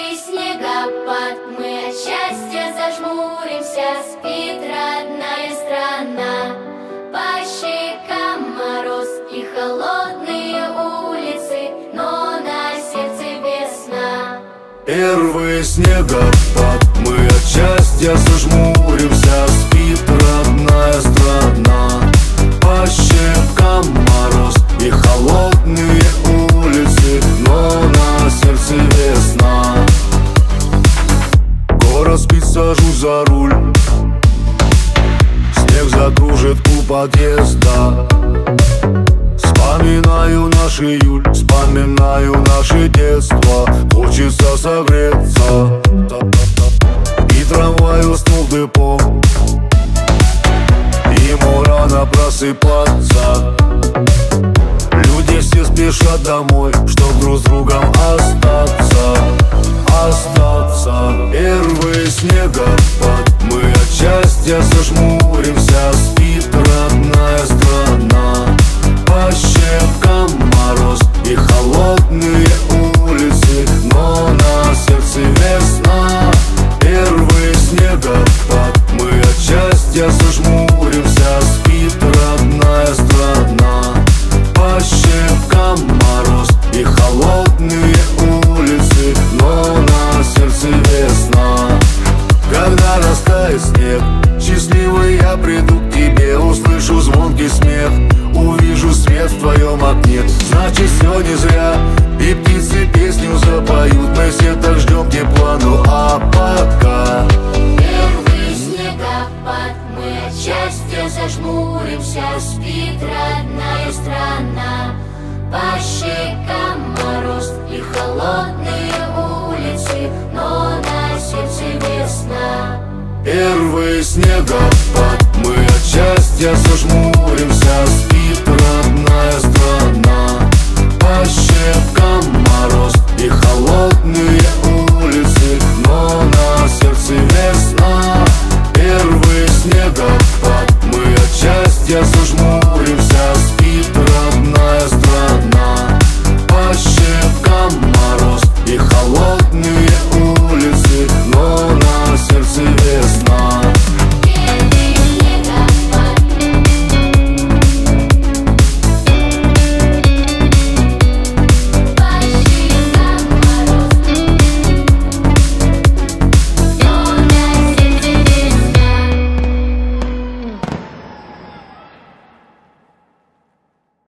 Первый снегопад, мы от счастья зажмуримся. Спит родная страна, по щекам мороз и холодные улицы, но на сердце весна. Первый снегопад, мы от счастья зажмуримся. Спит родная страна, по щекам мороз и холодные улицы, но на сердце весна. Город спит, сажусь за руль, снег закружит у подъезда. Вспоминаю наш июль, вспоминаю наше детство. Хочется согреться, и трамвай уснул в депо. Ему рано просыпаться, люди все спешат домой, чтоб друг с другом остаться. Первый снегопад, мы от счастья зажмуримся. Спит родная страна, по щекам мороз и холодные улицы, но на сердце весна. Первый снегопад, мы от счастья зажмуримся. Спит родная страна, по щекам мороз и холодные улицы, но на сердце весна. Когда растает снег, счастливый я приду к тебе. Услышу звонкий смех, увижу свет в твоем окне. Значит, все не зря, и птицы песню запоют. Мы все так ждем тепла, ну а пока. Первый снегопад, мы от счастья зажмуримся. Спит родная страна, по щекам мороз и холодные улицы, но на сердце весна. Первый снегопад, мы от счастья зажмуримся.